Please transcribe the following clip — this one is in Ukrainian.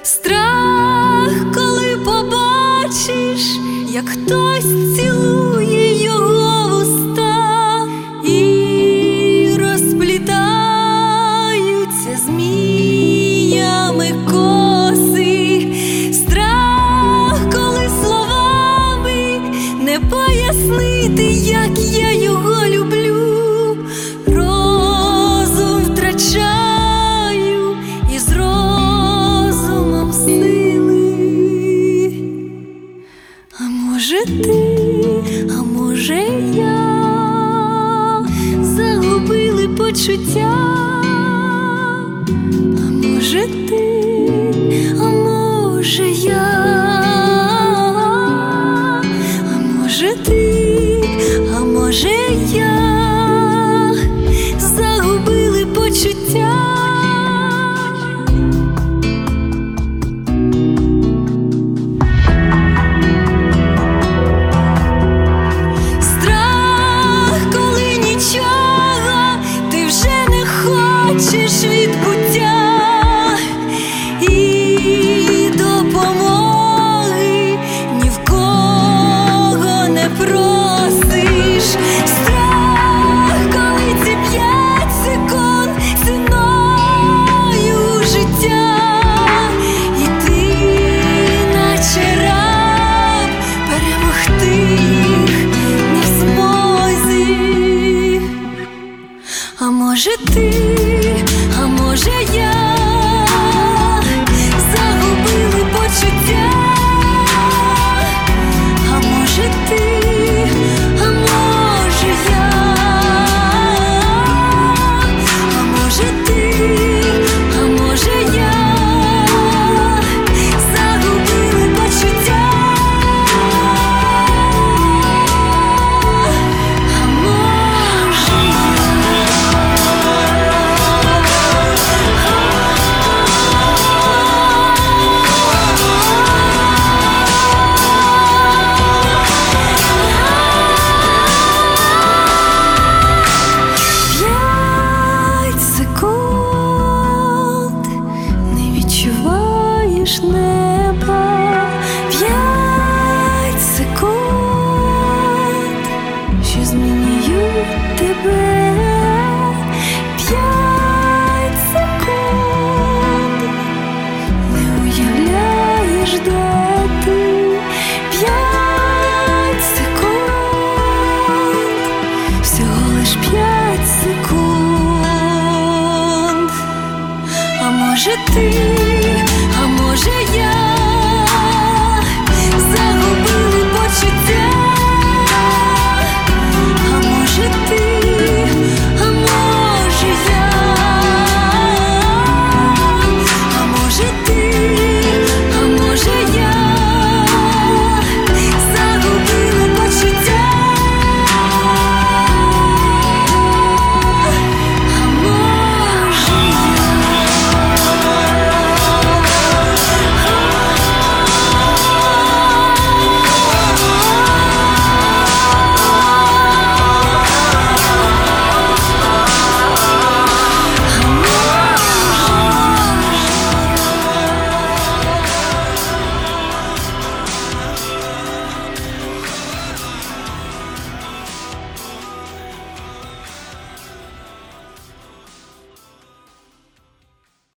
Страх, коли побачиш, як хтось цілує його вуста і розплітаються зміями коси. Страх, коли словами не пояснити, як я його люблю. Розум втрачаю і з розумом сили. А може ти, а може я загубили почуття. А може ти, а може я, а може ти, а може я загубили почуття. Хочеш відбуття і допомоги ні в кого не просиш. Страх, коли ці 5 секунд ціною життя, і ти, наче раб, перемогти їх не в змозі. А може ти, а може я загубили почуття. А може ти, а може я, а може ти, а може я загубили почуття. А може неба, 5 секунд, що змінюють тебе. 5 секунд, не уявляєш, де ти. 5 секунд, всього лиш 5 секунд. А може ти, а може я